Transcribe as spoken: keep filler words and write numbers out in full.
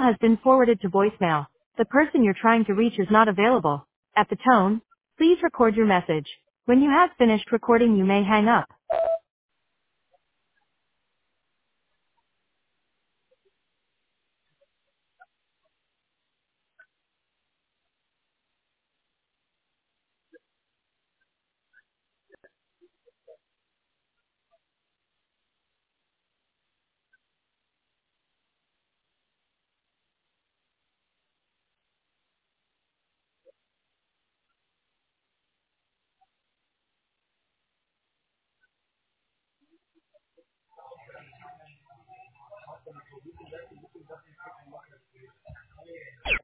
has been forwarded to voicemail. The person you're trying to reach is not available. At the tone, please record your message. When you have finished recording, you may hang up.